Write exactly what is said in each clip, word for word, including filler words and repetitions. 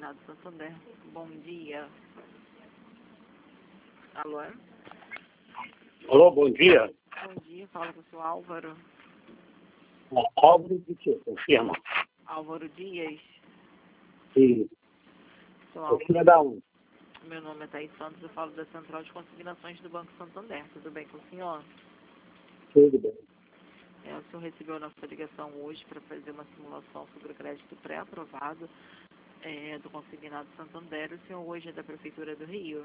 Consignado Santander. Bom dia. Alô? Alô, bom dia. Bom dia, fala com o seu Álvaro. Álvaro de quê? Confirma. Álvaro Dias. Sim. Seu Eu Álvaro. queria dar um. Meu nome é Thaís Santos, eu falo da Central de Consignações do Banco Santander. Tudo bem com o senhor? Tudo bem. É, o senhor recebeu a nossa ligação hoje para fazer uma simulação sobre o crédito pré-aprovado é, do Consignado Santander. O senhor hoje é da Prefeitura do Rio.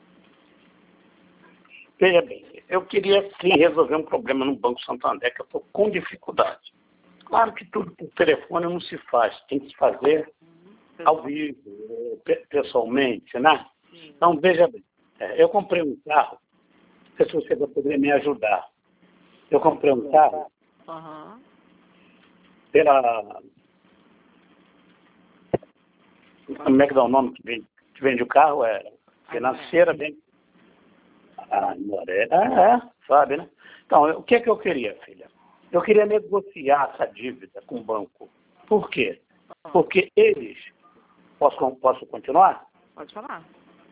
Veja bem, eu queria sim resolver um problema no Banco Santander, que eu estou com dificuldade. Claro que tudo por telefone não se faz, tem que se fazer Uhum. ao vivo, pe- pessoalmente, né? Sim. Então, veja bem, é, eu comprei um carro, não sei se você vai poder me ajudar. Eu comprei um carro Aham. pela... Como é que dá o nome que vende, que vende o carro? É financeira, vende... Ah, Moré. Ah, é, sabe, né? Então, eu- o que é que eu queria, filha? Eu queria negociar essa dívida com o banco. Por quê? Porque eles... Posso, posso continuar? Pode falar.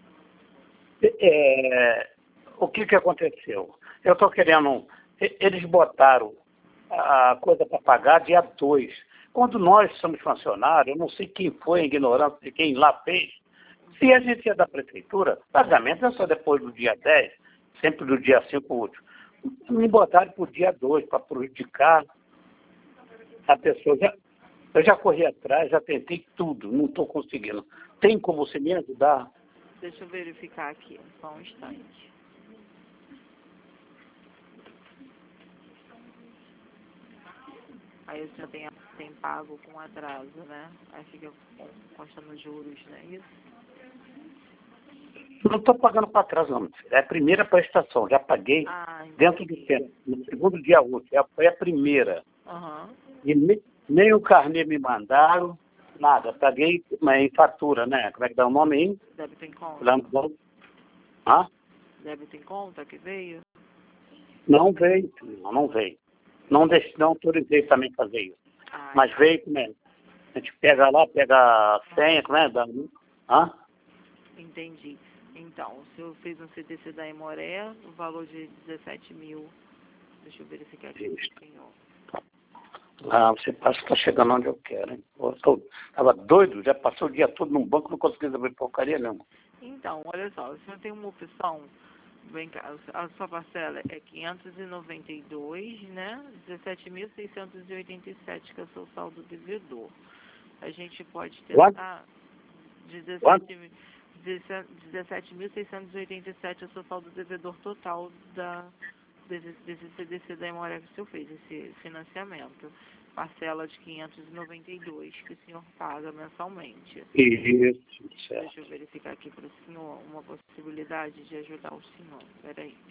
É, o que que aconteceu? Eu estou querendo... e- Eles botaram a coisa para pagar dia dois. Quando nós somos funcionários, eu não sei quem foi a ignorância de quem lá fez. Se a gente é da prefeitura, pagamento é só depois do dia dez, sempre do dia cinco útil. Me botaram para o dia dois, para prejudicar a pessoa. Já, eu já corri atrás, já tentei tudo, não estou conseguindo. Tem como você me ajudar? Deixa eu verificar aqui, só um instante. Aí o senhor tem, tem pago com atraso, né? Aí fica constando juros, né? Isso? Não estou pagando para trás, não. É a primeira prestação, já paguei Ah, dentro do tempo, no segundo dia útil. Já foi a primeira. Aham. E nem, nem o carnê me mandaram, nada. Paguei mas em fatura, né? Como é que dá o nome aí? Débito em conta? Lá no banco. Hã? Débito em conta que veio? Não veio, não, não veio. Não, deixe, não autorizei também fazer isso. Ah, Mas veio, como é? A gente pega lá, pega a senha, como é? Dá, hã? entendi. Então, o senhor fez um C D C da Emoré, o valor de dezessete mil. Deixa eu verificar aqui Isso. pro senhor. Ah, você parece que está chegando onde eu quero, hein? Eu tô, tava doido, já passou o dia todo num banco, não consegui resolver porcaria nenhuma. Então, olha só, o senhor tem uma opção, vem cá, a sua parcela é quinhentos e noventa e dois, né? dezessete mil seiscentos e oitenta e sete, que é o seu saldo devedor. A gente pode Quanto? tentar Quanto? dezessete mil seiscentos e oitenta e sete é o seu saldo devedor total da, desse, desse C D C da Emoré que o senhor fez, esse financiamento. Parcela de quinhentos e noventa e dois que o senhor paga mensalmente. Isso, certo. Deixa eu verificar aqui para o senhor uma possibilidade de ajudar o senhor. Espera aí.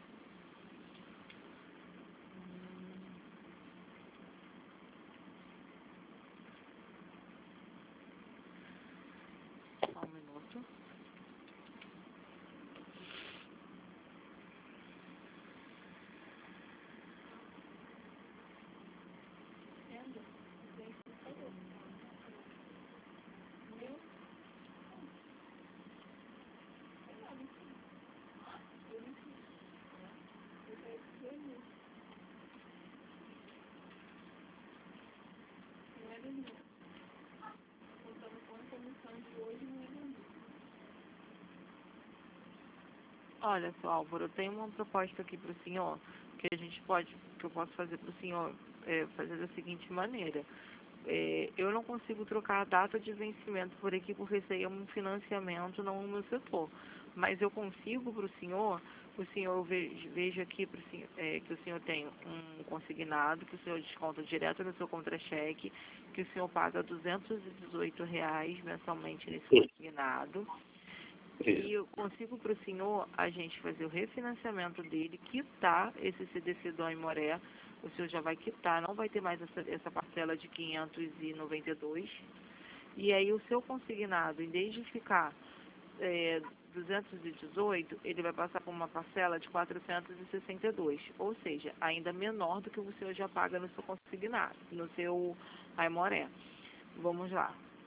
Só um minuto. Olha só, Álvaro, eu tenho uma proposta aqui para o senhor, que a gente pode, que eu posso fazer para o senhor, é, fazer da seguinte maneira. É, eu não consigo trocar a data de vencimento por aqui, porque isso aí é um financiamento, não o meu setor. Mas eu consigo para o senhor, o senhor eu vejo, vejo aqui pro senhor, é, que o senhor tem um consignado, que o senhor desconta direto no seu contra-cheque, que o senhor paga duzentos e dezoito reais mensalmente nesse consignado. E eu consigo para o senhor a gente fazer o refinanciamento dele, quitar esse C D C do Aimoré, o senhor já vai quitar, não vai ter mais essa, essa parcela de quinhentos e noventa e dois. E aí o seu consignado, em vez de ficar é, duzentos e dezoito, ele vai passar por uma parcela de quatrocentos e sessenta e dois, ou seja, ainda menor do que o senhor já paga no seu consignado, no seu Aimoré. Vamos lá.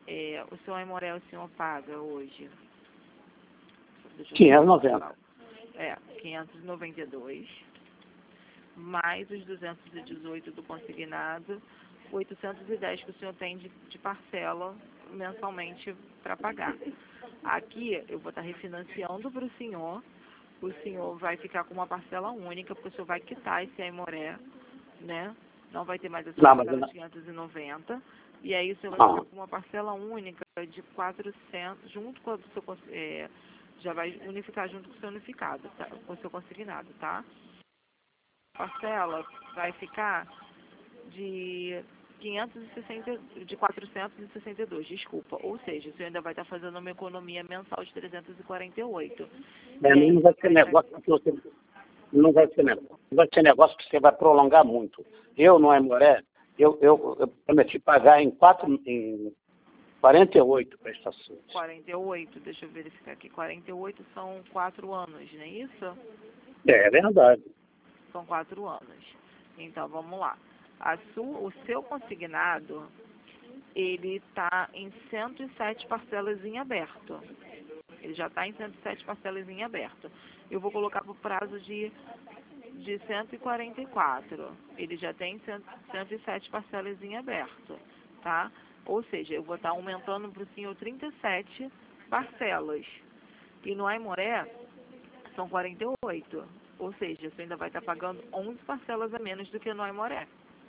É, o seu Aimoré o senhor paga hoje? Deixa eu quinhentos e noventa. É, quinhentos e noventa e dois, mais os duzentos e dezoito do consignado, oitocentos e dez que o senhor tem de, de parcela mensalmente para pagar. Aqui eu vou estar refinanciando para o senhor, o senhor vai ficar com uma parcela única, porque o senhor vai quitar esse Aimoré, né? Não vai ter mais essa Não, parcela mas... de quinhentos e noventa, e aí o senhor vai Ah. ficar com uma parcela única de quatrocentos, junto com o seu, é, já vai unificar junto com o seu unificado, tá? Com o seu consignado, tá? A parcela vai ficar de quinhentos e sessenta, de quatrocentos e sessenta e dois, desculpa. Ou seja, o senhor ainda vai estar fazendo uma economia mensal de trezentos e quarenta e oito. É, E aí, não vai ser vai negócio que você... Não vai ser negócio. Vai ser negócio que você vai prolongar muito. Eu, no Aimoré, eu, eu, eu prometi pagar em, quatro, em quarenta e oito prestações. quarenta e oito, deixa eu verificar aqui. quarenta e oito são quatro anos, não é isso? É, é verdade. São quatro anos. Então, vamos lá. A sua, o seu consignado, ele está em cento e sete parcelas em aberto. Ele já está em cento e sete parcelas em aberto. Eu vou colocar para o prazo de, de cento e quarenta e quatro. Ele já tem cento e sete parcelas em aberto, tá? Ou seja, eu vou estar aumentando para o senhor trinta e sete parcelas. E no Aimoré são quarenta e oito. Ou seja, você ainda vai estar pagando onze parcelas a menos do que no Aimoré.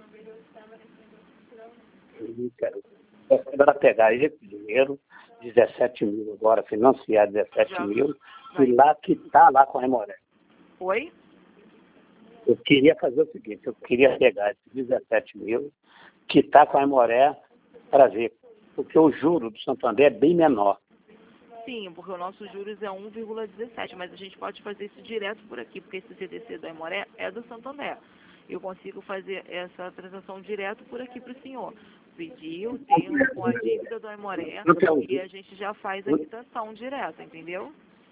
Eu quero agora pegar esse dinheiro, dezessete mil agora, financiar dezessete Já mil, vai. e lá quitar lá com a Aimoré. Oi? Eu queria fazer o seguinte, eu queria pegar esses dezessete mil, quitar com a Aimoré para ver, porque o juro do Santander é bem menor. Sim, porque o nosso juros é um vírgula dezessete, mas a gente pode fazer isso direto por aqui, porque esse C D C do Aimoré é do Santander. Eu consigo fazer essa transação direto por aqui para o senhor. Pedir o termo com a dívida do Aimoré Então, e a gente já faz a quitação direta, entendeu?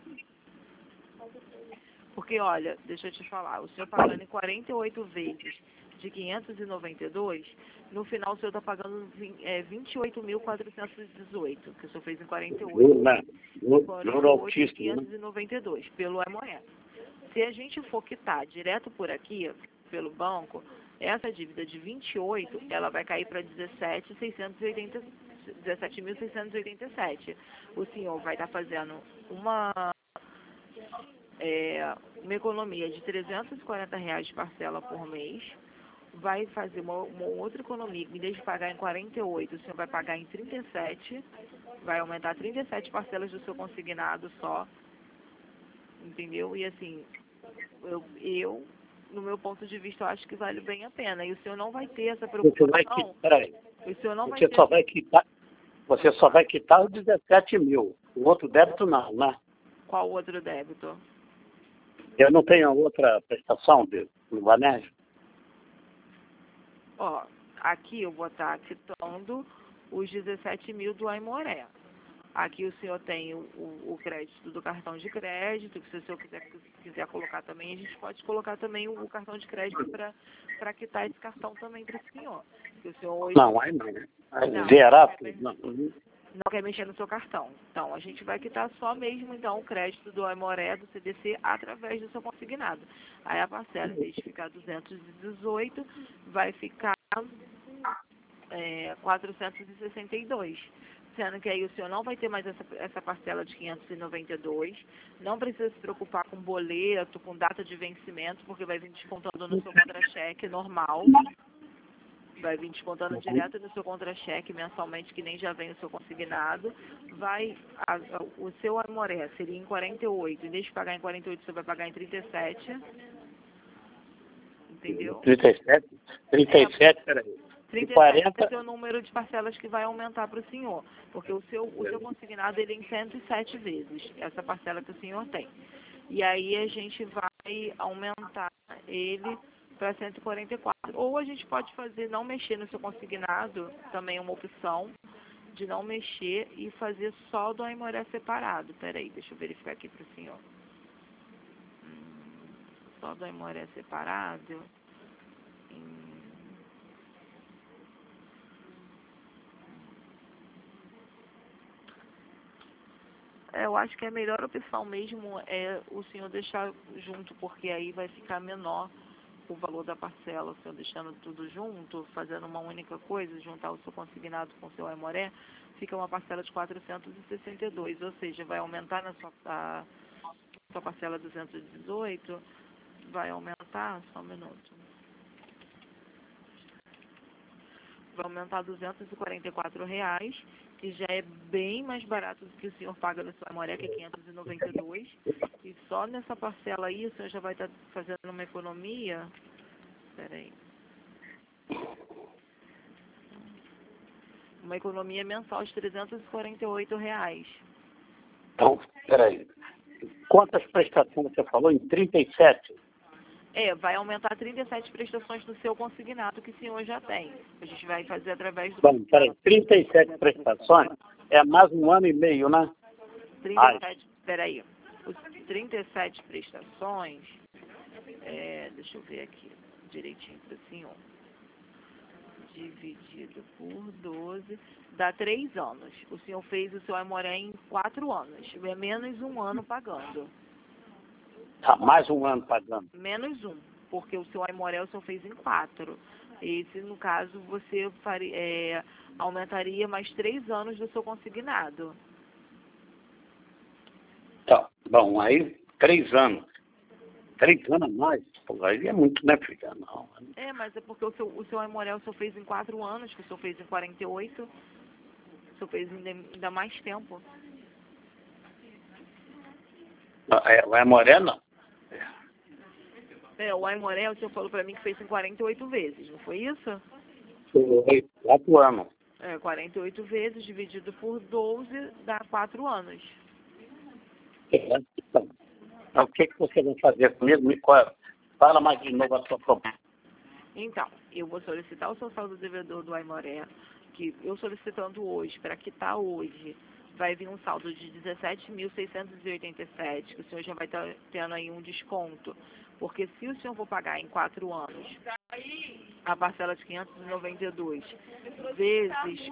Porque, olha, deixa eu te falar, o senhor pagando em quarenta e oito vezes de quinhentos e noventa e dois, no final o senhor está pagando é, vinte e oito mil quatrocentos e dezoito, que o senhor fez em quarenta e oito. juro, né? Juro, juro altíssimo, né? quinhentos e noventa e dois, pelo Aimoré. Se a gente for quitar direto por aqui, pelo banco, essa dívida de vinte e oito, ela vai cair para dezessete mil seiscentos e oitenta e sete. O senhor vai estar fazendo uma, é, uma economia de trezentos e quarenta reais de parcela por mês, vai fazer uma, uma outra economia, em vez de pagar em quarenta e oito, o senhor vai pagar em trinta e sete, vai aumentar trinta e sete parcelas do seu consignado só, entendeu? E assim, eu, eu, no meu ponto de vista, eu acho que vale bem a pena. E o senhor não vai ter essa Você vai preocupação. quitar, peraí, O senhor não vai você ter. só vai quitar, você só vai quitar os dezessete mil. O outro débito não, né? Qual outro débito? Eu não tenho outra prestação de, no Banesio. Ó, aqui eu vou estar quitando os dezessete mil do Aimoré. Aqui o senhor tem o, o, o crédito do cartão de crédito, que se o senhor quiser, quiser colocar também, a gente pode colocar também o, o cartão de crédito para quitar esse cartão também para o senhor. Que o senhor hoje Não, aí não. Aí não, zerar não, quer, tudo, não. não quer mexer no seu cartão. Então, a gente vai quitar só mesmo, então, o crédito do Aimoré, do C D C, através do seu consignado. Aí a parcela, em vez de ficar duzentos e dezoito, vai ficar é, quatrocentos e sessenta e dois. Sendo que aí o senhor não vai ter mais essa, essa parcela de quinhentos e noventa e dois, não precisa se preocupar com boleto, com data de vencimento, porque vai vir descontando no seu contra-cheque normal, vai vir descontando direto no seu contra-cheque mensalmente, que nem já vem o seu consignado, vai, a, a, o seu Aimoré seria em quarenta e oito, em vez de pagar em quarenta e oito, você vai pagar em trinta e sete, entendeu? trinta e sete? trinta e sete, é, peraí. trinta e sete quarenta... é o seu número de parcelas que vai aumentar para o senhor, porque o seu, o seu consignado ele é em cento e sete vezes, essa parcela que o senhor tem. E aí a gente vai aumentar ele para cento e quarenta e quatro. Ou a gente pode fazer, não mexer no seu consignado, também é uma opção de não mexer e fazer só do Aimoré separado. Peraí, deixa eu verificar aqui para o senhor. Hum, só do Aimoré separado. Hum, É, eu acho que a melhor opção mesmo é o senhor deixar junto, porque aí vai ficar menor o valor da parcela, o senhor deixando tudo junto, fazendo uma única coisa, juntar o seu consignado com o seu Aimoré, fica uma parcela de quatrocentos e sessenta e dois, ou seja, vai aumentar na sua, a, sua parcela duzentos e dezoito, vai aumentar, só um minuto, vai aumentar duzentos e quarenta e quatro reais, que já é bem mais barato do que o senhor paga no seu Aimoré, que é quinhentos e noventa e dois, e só nessa parcela aí o senhor já vai estar fazendo uma economia, peraí, uma economia mensal de trezentos e quarenta e oito reais. Então, peraí. Quantas prestações você falou? Em trinta e sete? É, vai aumentar trinta e sete prestações do seu consignado que o senhor já tem. A gente vai fazer através do... Bom, peraí, trinta e sete prestações é mais um ano e meio, né? trinta e sete, peraí, os trinta e sete prestações, é, deixa eu ver aqui direitinho para o senhor, dividido por doze, dá três anos. O senhor fez o seu Aimoré em quatro anos, é menos um ano pagando. Tá, mais um ano pagando. Menos um, porque o seu Aimoré o senhor fez em quatro. Esse, no caso, você faria, é, aumentaria mais três anos do seu consignado. Tá, bom, aí três anos. Três anos a mais. Pô, aí é muito, né, filha? Não. É, mas é porque o seu, o seu Aimoré o senhor fez em quatro anos, que o senhor fez em quarenta e oito. O senhor fez ainda, ainda mais tempo. É, o Aimoré não. É, o Aimoré, o senhor falou pra mim que fez em quarenta e oito vezes, não foi isso? Foi quatro anos. É, quarenta e oito vezes dividido por doze dá quatro anos. É, então, então, o que, que você vai fazer comigo? Me fala, fala mais de novo a sua proposta. Então, eu vou solicitar o seu saldo devedor do Aimoré, que eu solicitando hoje, para quitar hoje, vai vir um saldo de dezessete mil seiscentos e oitenta e sete, que o senhor já vai estar tendo aí um desconto, porque se o senhor for pagar em quatro anos a parcela de quinhentos e noventa e dois vezes